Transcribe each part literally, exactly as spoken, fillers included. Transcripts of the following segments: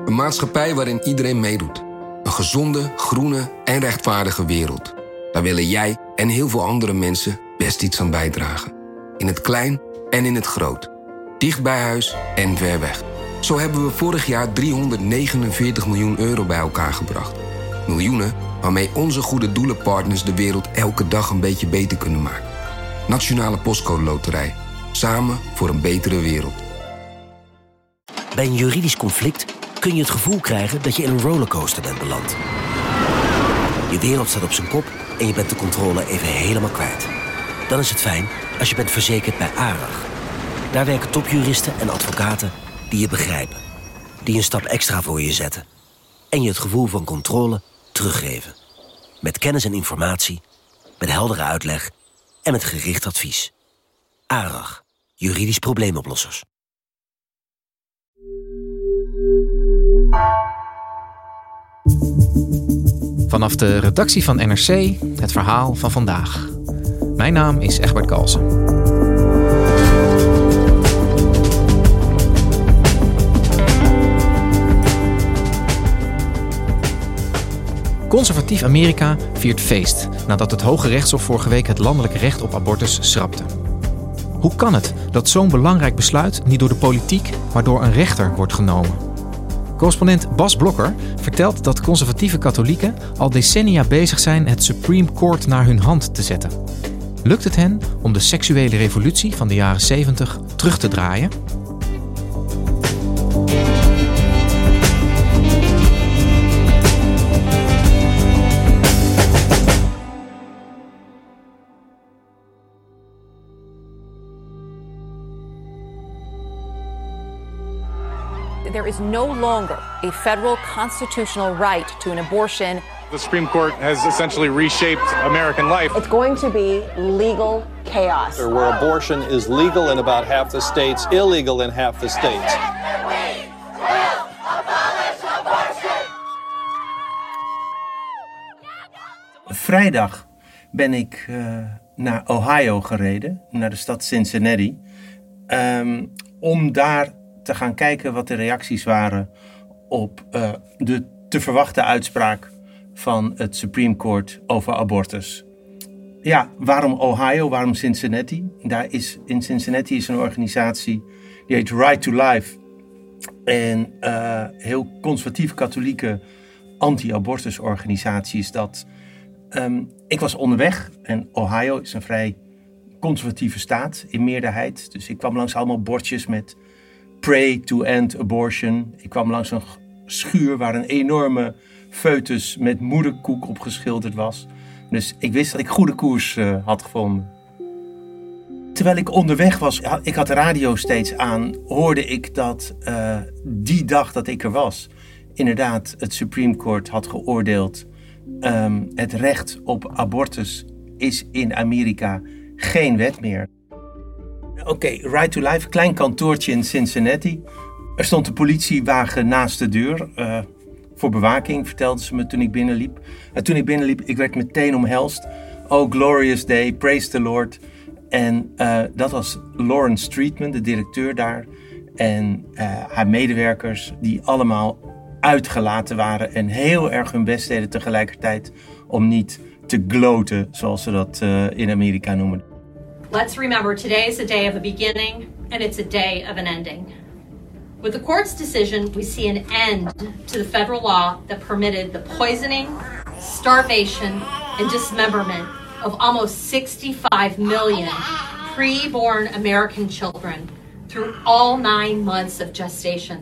Een maatschappij waarin iedereen meedoet. Een gezonde, groene en rechtvaardige wereld. Daar willen jij en heel veel andere mensen best iets aan bijdragen. In het klein en in het groot. Dicht bij huis en ver weg. Zo hebben we vorig jaar driehonderdnegenenveertig miljoen euro bij elkaar gebracht. Miljoenen waarmee onze goede doelenpartners de wereld elke dag een beetje beter kunnen maken. Nationale Postcode Loterij. Samen voor een betere wereld. Bij een juridisch conflict kun je het gevoel krijgen dat je in een rollercoaster bent beland. Je wereld staat op zijn kop en je bent de controle even helemaal kwijt. Dan is het fijn als je bent verzekerd bij ARAG. Daar werken topjuristen en advocaten die je begrijpen. Die een stap extra voor je zetten. En je het gevoel van controle teruggeven. Met kennis en informatie, met heldere uitleg en met gericht advies. ARAG, juridisch probleemoplossers. Vanaf de redactie van N R C, het verhaal van vandaag. Mijn naam is Egbert Kalsen. Conservatief Amerika viert feest nadat het Hoge Rechtshof vorige week het landelijke recht op abortus schrapte. Hoe kan het dat zo'n belangrijk besluit niet door de politiek, maar door een rechter wordt genomen? Correspondent Bas Blokker vertelt dat conservatieve katholieken al decennia bezig zijn het Supreme Court naar hun hand te zetten. Lukt het hen om de seksuele revolutie van de jaren zeventig terug te draaien? There is no longer a federal constitutional right to an abortion. The Supreme Court has essentially reshaped American life. It's going to be legal chaos. Where abortion is legal in about half the states, illegal in half the states. Vrijdag ben ik uh, naar Ohio gereden, naar de stad Cincinnati, um, om daar te gaan kijken wat de reacties waren op uh, de te verwachten uitspraak van het Supreme Court over abortus. Ja, waarom Ohio? Waarom Cincinnati? Daar is, in Cincinnati is een organisatie die heet Right to Life. En uh, heel conservatief katholieke anti-abortusorganisatie is dat. Um, ik was onderweg en Ohio is een vrij conservatieve staat in meerderheid. Dus ik kwam langs allemaal bordjes met Pray to End Abortion. Ik kwam langs een schuur waar een enorme foetus met moederkoek op geschilderd was. Dus ik wist dat ik goede koers uh, had gevonden. Terwijl ik onderweg was, ik had de radio steeds aan, hoorde ik dat uh, die dag dat ik er was, inderdaad het Supreme Court had geoordeeld. Um, het recht op abortus is in Amerika geen wet meer. Oké, okay, Right to Life, klein kantoortje in Cincinnati. Er stond een politiewagen naast de deur uh, voor bewaking, vertelden ze me toen ik binnenliep. En toen ik binnenliep, ik werd meteen omhelst. Oh, glorious day, praise the Lord. En uh, dat was Lauren Streetman, de directeur daar. En uh, haar medewerkers, die allemaal uitgelaten waren en heel erg hun best deden tegelijkertijd om niet te gloten, zoals ze dat uh, in Amerika noemen. Let's remember, today is a day of a beginning and it's a day of an ending. With the court's decision, we see an end to the federal law that permitted the poisoning, starvation, and dismemberment of almost sixty-five million preborn American children through all nine months of gestation.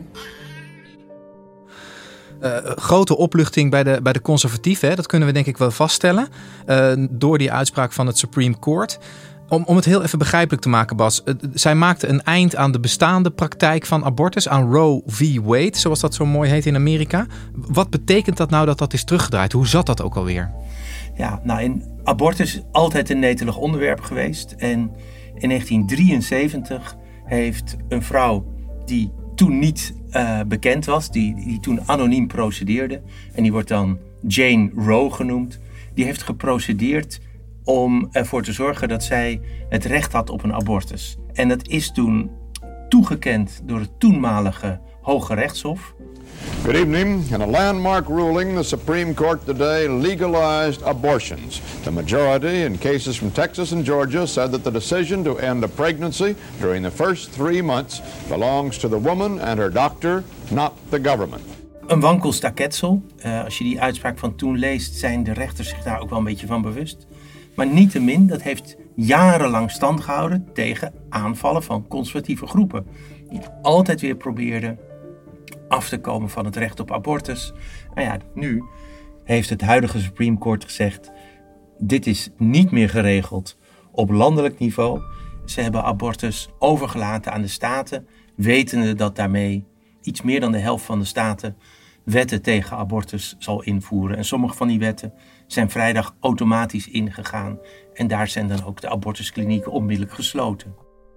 Uh, grote opluchting bij de, bij de conservatieven, hè? Dat kunnen we denk ik wel vaststellen, uh, door die uitspraak van het Supreme Court. Om, om het heel even begrijpelijk te maken, Bas. Uh, zij maakte een eind aan de bestaande praktijk van abortus, aan Roe v. Wade, zoals dat zo mooi heet in Amerika. Wat betekent dat nou dat dat is teruggedraaid? Hoe zat dat ook alweer? Ja, nou, in abortus is altijd een netelig onderwerp geweest. En in negentien drieënzeventig heeft een vrouw die toen niet uh, bekend was, die, die toen anoniem procedeerde, en die wordt dan Jane Roe genoemd, die heeft geprocedeerd om ervoor te zorgen dat zij het recht had op een abortus. En dat is toen toegekend door het toenmalige Hoge Rechtshof. Good evening. In a landmark ruling, the Supreme Court today legalized abortions. The majority in cases from Texas and Georgia said that the decision to end a pregnancy during the first three months belongs to the woman and her doctor, not the government. Een wankel staketsel. Uh, als je die uitspraak van toen leest, zijn de rechters zich daar ook wel een beetje van bewust. Maar niettemin, dat heeft jarenlang stand gehouden tegen aanvallen van conservatieve groepen. Die altijd weer probeerden af te komen van het recht op abortus. Nou ja, nu heeft het huidige Supreme Court gezegd, dit is niet meer geregeld op landelijk niveau. Ze hebben abortus overgelaten aan de staten, wetende dat daarmee iets meer dan de helft van de staten wetten tegen abortus zal invoeren. En sommige van die wetten zijn vrijdag automatisch ingegaan. En daar zijn dan ook de abortusklinieken onmiddellijk gesloten.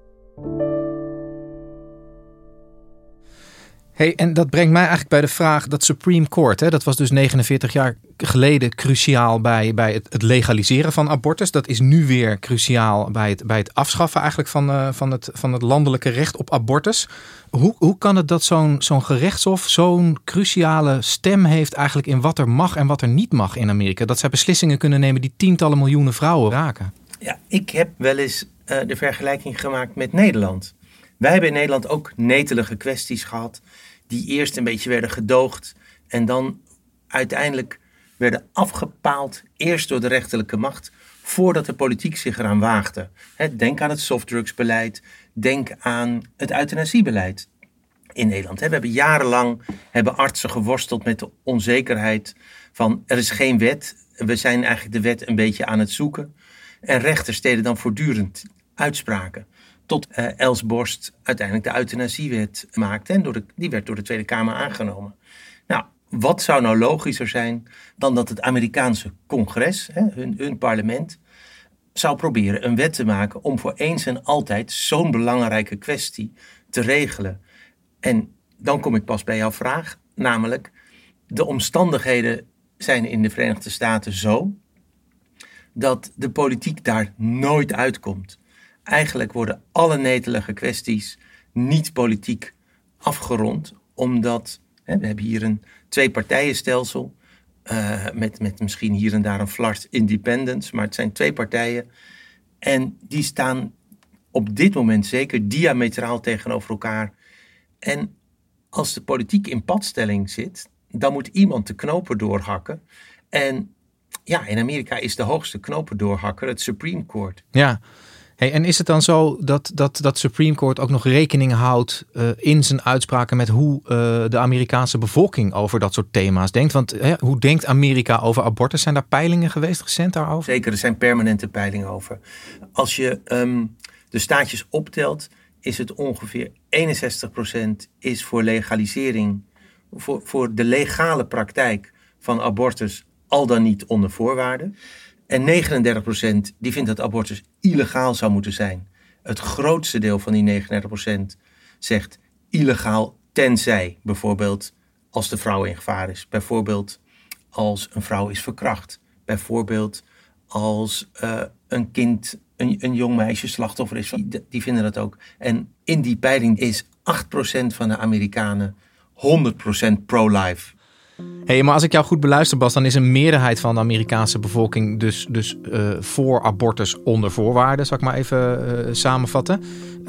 Hey, en dat brengt mij eigenlijk bij de vraag, dat Supreme Court, hè, dat was dus negenenveertig jaar geleden cruciaal bij, bij het, het legaliseren van abortus. Dat is nu weer cruciaal bij het, bij het afschaffen eigenlijk van, uh, van, het, van het landelijke recht op abortus. Hoe, hoe kan het dat zo'n, zo'n gerechtshof zo'n cruciale stem heeft eigenlijk in wat er mag en wat er niet mag in Amerika? Dat zij beslissingen kunnen nemen die tientallen miljoenen vrouwen raken. Ja, ik heb wel eens uh, de vergelijking gemaakt met Nederland. Wij hebben in Nederland ook netelige kwesties gehad die eerst een beetje werden gedoogd en dan uiteindelijk werden afgepaald, eerst door de rechterlijke macht, voordat de politiek zich eraan waagde. Denk aan het softdrugsbeleid, denk aan het euthanasiebeleid in Nederland. We hebben jarenlang hebben artsen geworsteld met de onzekerheid van er is geen wet, we zijn eigenlijk de wet een beetje aan het zoeken. En rechters deden dan voortdurend uitspraken. Tot uh, Els Borst uiteindelijk de euthanasiewet maakte. En door de, die werd door de Tweede Kamer aangenomen. Nou, wat zou nou logischer zijn dan dat het Amerikaanse congres, hè, hun, hun parlement, zou proberen een wet te maken om voor eens en altijd zo'n belangrijke kwestie te regelen. En dan kom ik pas bij jouw vraag, namelijk de omstandigheden zijn in de Verenigde Staten zo dat de politiek daar nooit uitkomt. Eigenlijk worden alle netelige kwesties niet politiek afgerond, omdat hè, we hebben hier een twee-partijenstelsel uh, met, met misschien hier en daar een flart independence, maar het zijn twee partijen en die staan op dit moment zeker diametraal tegenover elkaar. En als de politiek in padstelling zit, dan moet iemand de knopen doorhakken. En ja, in Amerika is de hoogste knopendoorhakker het Supreme Court. Ja. Hey, en is het dan zo dat dat, dat Supreme Court ook nog rekening houdt uh, in zijn uitspraken met hoe uh, de Amerikaanse bevolking over dat soort thema's denkt? Want hè, hoe denkt Amerika over abortus? Zijn daar peilingen geweest recent daarover? Zeker, er zijn permanente peilingen over. Als je um, de staatjes optelt, is het ongeveer eenenzestig procent is voor legalisering, voor, voor de legale praktijk van abortus, al dan niet onder voorwaarden. En negenendertig procent die vindt dat abortus illegaal zou moeten zijn. Het grootste deel van die negenendertig procent zegt illegaal tenzij. Bijvoorbeeld als de vrouw in gevaar is. Bijvoorbeeld als een vrouw is verkracht. Bijvoorbeeld als uh, een kind, een, een jong meisje slachtoffer is. Die, die vinden dat ook. En in die peiling is acht procent van de Amerikanen honderd procent pro-life. Hey, maar als ik jou goed beluister, Bas, dan is een meerderheid van de Amerikaanse bevolking dus, dus uh, voor abortus onder voorwaarden, zal ik maar even uh, samenvatten.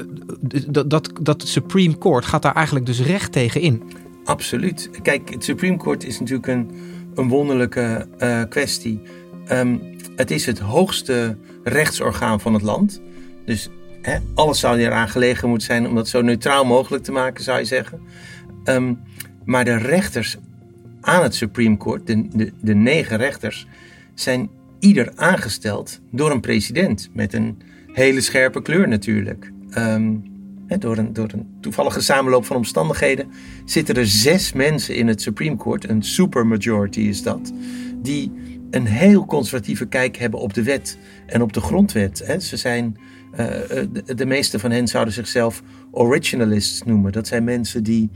Uh, dat, dat, dat Supreme Court gaat daar eigenlijk dus recht tegen in. Absoluut. Kijk, het Supreme Court is natuurlijk een, een wonderlijke uh, kwestie. Um, het is het hoogste rechtsorgaan van het land. Dus hè, alles zou eraan gelegen moeten zijn om dat zo neutraal mogelijk te maken, zou je zeggen. Um, maar de rechters aan het Supreme Court, de, de, de negen rechters, zijn ieder aangesteld door een president. Met een hele scherpe kleur natuurlijk. Um, he, door, een, door een toevallige samenloop van omstandigheden zitten er zes mensen in het Supreme Court, een supermajority is dat, die een heel conservatieve kijk hebben op de wet en op de grondwet. He, ze zijn, uh, de, de meeste van hen zouden zichzelf originalists noemen. Dat zijn mensen die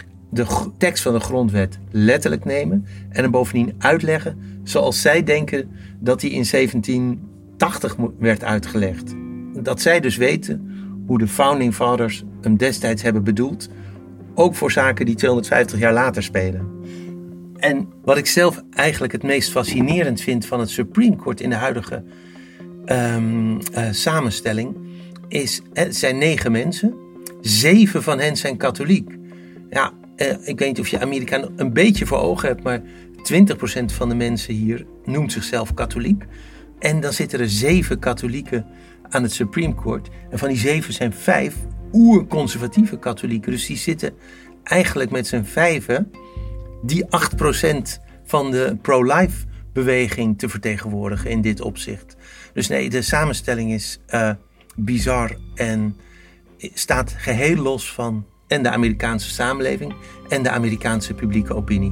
de tekst van de grondwet letterlijk nemen en hem bovendien uitleggen zoals zij denken dat die in zeventien tachtig werd uitgelegd. Dat zij dus weten hoe de Founding Fathers hem destijds hebben bedoeld ook voor zaken die tweehonderdvijftig jaar later spelen. En wat ik zelf eigenlijk het meest fascinerend vind van het Supreme Court in de huidige um, uh, samenstelling is, het zijn negen mensen, zeven van hen zijn katholiek. Ja, uh, ik weet niet of je Amerika een beetje voor ogen hebt, maar twintig procent van de mensen hier noemt zichzelf katholiek. En dan zitten er zeven katholieken aan het Supreme Court. En van die zeven zijn vijf oerconservatieve katholieken. Dus die zitten eigenlijk met z'n vijven die acht procent van de pro-life beweging te vertegenwoordigen in dit opzicht. Dus nee, de samenstelling is uh, bizar en staat geheel los van en de Amerikaanse samenleving en de Amerikaanse publieke opinie.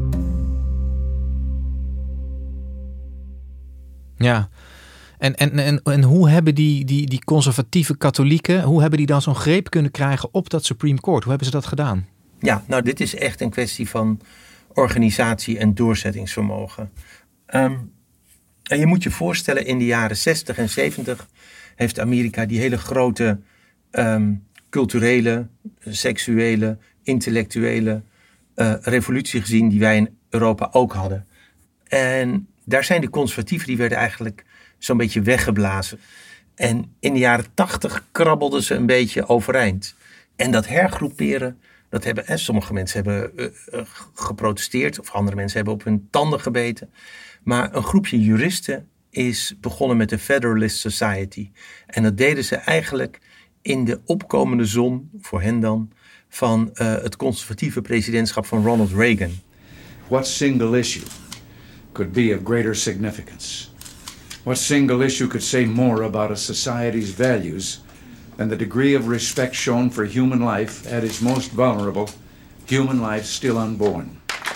Ja, en, en, en, en hoe hebben die, die, die conservatieve katholieken, hoe hebben die dan zo'n greep kunnen krijgen op dat Supreme Court? Hoe hebben ze dat gedaan? Ja, nou dit is echt een kwestie van organisatie en doorzettingsvermogen. Um, en je moet je voorstellen, in de jaren zestig en zeventig heeft Amerika die hele grote um, culturele, seksuele, intellectuele uh, revolutie gezien die wij in Europa ook hadden. En daar zijn de conservatieven, die werden eigenlijk zo'n beetje weggeblazen. En in de jaren tachtig krabbelden ze een beetje overeind. En dat hergroeperen, dat hebben, eh, sommige mensen hebben uh, uh, geprotesteerd, of andere mensen hebben op hun tanden gebeten. Maar een groepje juristen is begonnen met de Federalist Society. En dat deden ze eigenlijk in de opkomende zon, voor hen dan, van uh, het conservatieve presidentschap van Ronald Reagan. What single issue could be of greater significance? What single issue could say more about a society's values than the degree of respect shown for human life at its most vulnerable, human life still unborn?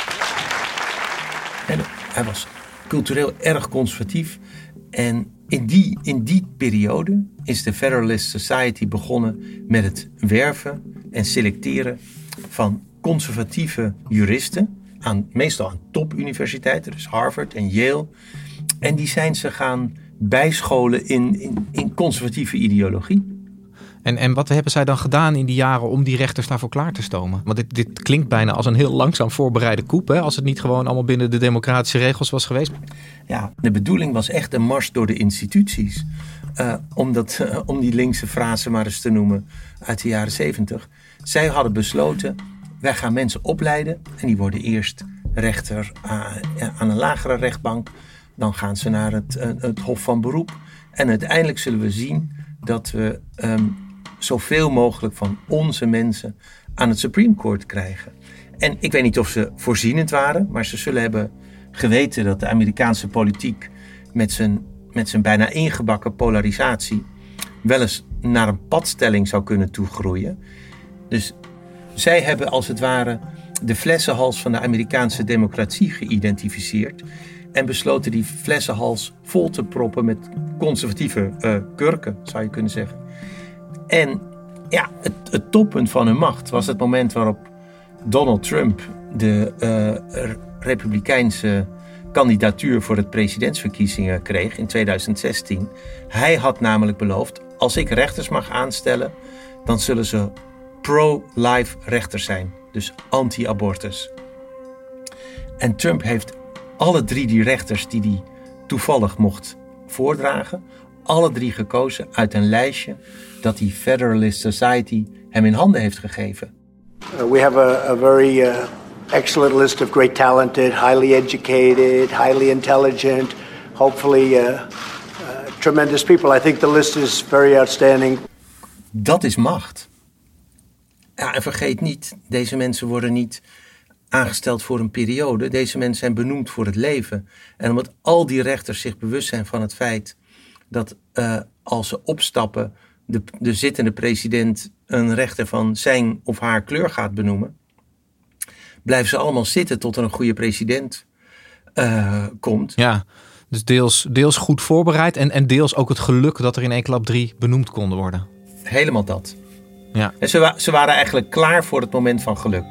En hij was cultureel erg conservatief. En in die, in die periode is de Federalist Society begonnen met het werven en selecteren van conservatieve juristen. Aan, meestal aan topuniversiteiten, dus Harvard en Yale. En die zijn ze gaan bijscholen in, in, in conservatieve ideologie. En, en wat hebben zij dan gedaan in die jaren om die rechters daarvoor klaar te stomen? Want dit, dit klinkt bijna als een heel langzaam voorbereide coup, hè? Als het niet gewoon allemaal binnen de democratische regels was geweest. Ja, de bedoeling was echt een mars door de instituties. Uh, om, dat, uh, om die linkse frase maar eens te noemen uit de jaren zeventig. Zij hadden besloten, wij gaan mensen opleiden en die worden eerst rechter aan, aan een lagere rechtbank. Dan gaan ze naar het, het Hof van Beroep. En uiteindelijk zullen we zien dat we um, zoveel mogelijk van onze mensen aan het Supreme Court krijgen. En ik weet niet of ze voorzienend waren, maar ze zullen hebben geweten dat de Amerikaanse politiek met zijn, met zijn bijna ingebakken polarisatie wel eens naar een padstelling zou kunnen toegroeien. Dus zij hebben als het ware de flessenhals van de Amerikaanse democratie geïdentificeerd en besloten die flessenhals vol te proppen met conservatieve uh, kurken, zou je kunnen zeggen. En ja, het, het toppunt van hun macht was het moment waarop Donald Trump de uh, republikeinse kandidatuur voor het presidentsverkiezingen kreeg in tweeduizend zestien. Hij had namelijk beloofd, als ik rechters mag aanstellen, dan zullen ze pro-life rechters zijn. Dus anti-abortus. En Trump heeft alle drie die rechters die hij toevallig mocht voordragen, alle drie gekozen uit een lijstje dat die Federalist Society hem in handen heeft gegeven. Uh, we have a, a very uh, excellent list of great talented, highly educated, highly intelligent, hopefully uh, uh, tremendous people. I think the list is very outstanding. Dat is macht. Ja, en vergeet niet, deze mensen worden niet aangesteld voor een periode. Deze mensen zijn benoemd voor het leven. En omdat al die rechters zich bewust zijn van het feit dat uh, als ze opstappen, de, de zittende president een rechter van zijn of haar kleur gaat benoemen, blijven ze allemaal zitten tot er een goede president uh, komt. Ja, dus deels, deels goed voorbereid en, en deels ook het geluk dat er in één klap drie benoemd konden worden. Helemaal dat. Ja. En ze, wa- ze waren eigenlijk klaar voor het moment van geluk.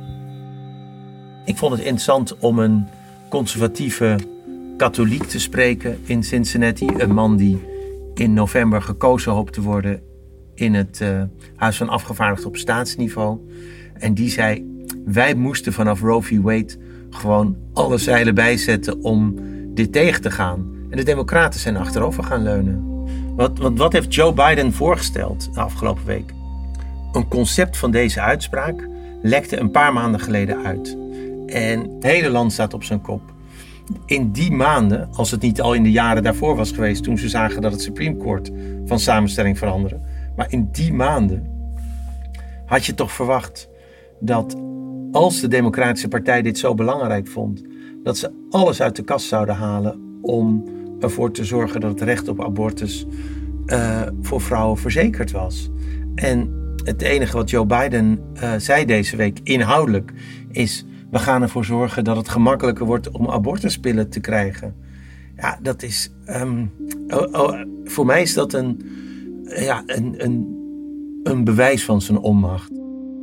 Ik vond het interessant om een conservatieve katholiek te spreken in Cincinnati. Een man die in november gekozen hoopt te worden in het uh, Huis van Afgevaardigden op staatsniveau. En die zei, wij moesten vanaf Roe v. Wade gewoon alle zeilen bijzetten om dit tegen te gaan. En de democraten zijn achterover gaan leunen. Wat, wat, wat heeft Joe Biden voorgesteld de afgelopen week? Een concept van deze uitspraak lekte een paar maanden geleden uit. En het hele land staat op zijn kop. In die maanden, als het niet al in de jaren daarvoor was geweest, toen ze zagen dat het Supreme Court van samenstelling veranderde. Maar in die maanden had je toch verwacht dat als de Democratische Partij dit zo belangrijk vond, dat ze alles uit de kast zouden halen om ervoor te zorgen dat het recht op abortus uh, voor vrouwen verzekerd was. En het enige wat Joe Biden uh, zei deze week inhoudelijk is, we gaan ervoor zorgen dat het gemakkelijker wordt om abortuspillen te krijgen. Ja, dat is, um, oh, oh, voor mij is dat een, ja, een, een, een bewijs van zijn onmacht.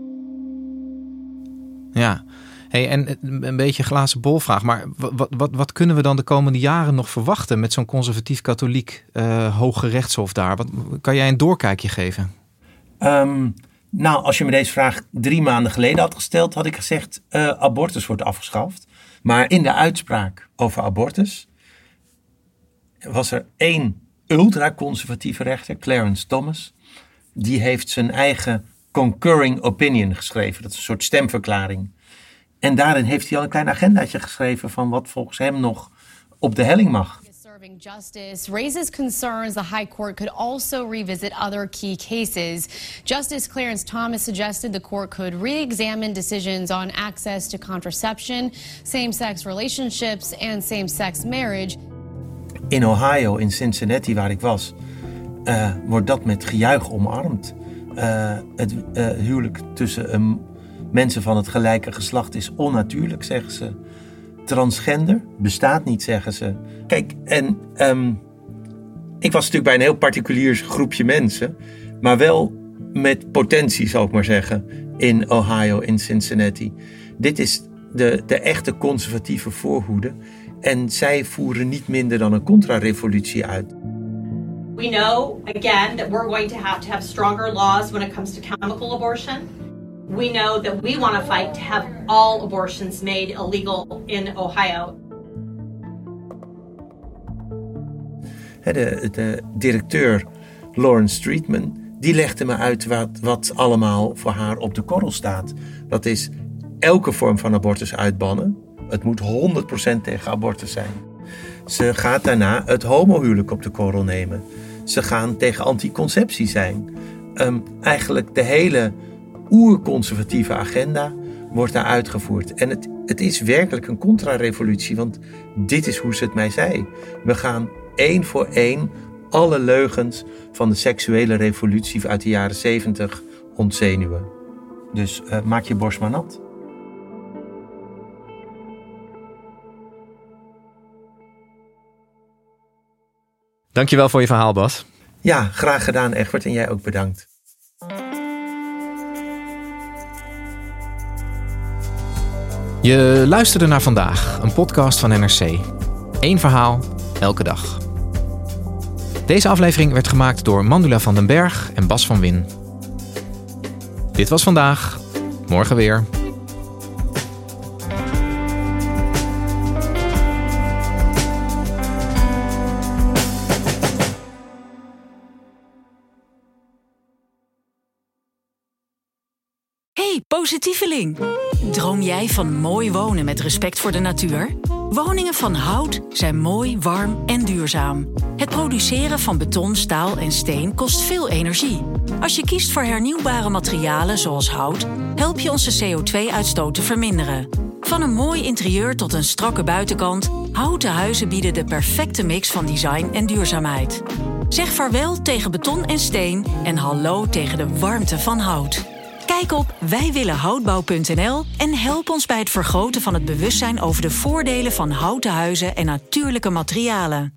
Ja, hey, en een beetje glazen bolvraag, maar wat, wat, wat kunnen we dan de komende jaren nog verwachten met zo'n conservatief-katholiek uh, hoge rechtshof daar? Wat, kan jij een doorkijkje geven? Um, nou, als je me deze vraag drie maanden geleden had gesteld, had ik gezegd, uh, abortus wordt afgeschaft. Maar in de uitspraak over abortus was er één ultraconservatieve rechter, Clarence Thomas. Die heeft zijn eigen concurring opinion geschreven. Dat is een soort stemverklaring. En daarin heeft hij al een klein agendaatje geschreven van wat volgens hem nog op de helling mag. Serving justice raises concerns the High Court could also revisit other key cases. Justice Clarence Thomas suggested the court could re-examine decisions on access to contraception, same-sex relationships and same-sex marriage. In Ohio, in Cincinnati, waar ik was, uh, wordt dat met gejuich omarmd. Uh, het uh, huwelijk tussen um, mensen van het gelijke geslacht is onnatuurlijk, zeggen ze. Transgender bestaat niet, zeggen ze. Kijk, en um, ik was natuurlijk bij een heel particulier groepje mensen, maar wel met potentie, zal ik maar zeggen, in Ohio, in Cincinnati. Dit is de, de echte conservatieve voorhoede en zij voeren niet minder dan een contra-revolutie uit. We know, again, that we're going to have to have stronger laws when it comes to chemical abortion. We know that we want to fight to have all abortions made illegal in Ohio. De, de directeur Lauren Streetman, die legde me uit wat, wat allemaal voor haar op de korrel staat. Dat is elke vorm van abortus uitbannen. Het moet honderd procent tegen abortus zijn. Ze gaat daarna het homohuwelijk op de korrel nemen. Ze gaan tegen anticonceptie zijn. Um, eigenlijk de hele oerconservatieve agenda wordt daar uitgevoerd. En het, het is werkelijk een contra-revolutie, want dit is hoe ze het mij zei. We gaan één voor één alle leugens van de seksuele revolutie uit de jaren zeventig ontzenuwen. Dus uh, maak je borst maar nat. Dankjewel voor je verhaal, Bas. Ja, graag gedaan, Egbert. En jij ook bedankt. Je luisterde naar Vandaag, een podcast van N R C. Eén verhaal, elke dag. Deze aflevering werd gemaakt door Mandula van den Berg en Bas van Win. Dit was Vandaag, morgen weer. Hey, positieveling! Droom jij van mooi wonen met respect voor de natuur? Woningen van hout zijn mooi, warm en duurzaam. Het produceren van beton, staal en steen kost veel energie. Als je kiest voor hernieuwbare materialen zoals hout, help je onze C O twee uitstoot te verminderen. Van een mooi interieur tot een strakke buitenkant, houten huizen bieden de perfecte mix van design en duurzaamheid. Zeg vaarwel tegen beton en steen en hallo tegen de warmte van hout. Kijk op wij willen houtbouw punt n l en help ons bij het vergroten van het bewustzijn over de voordelen van houten huizen en natuurlijke materialen.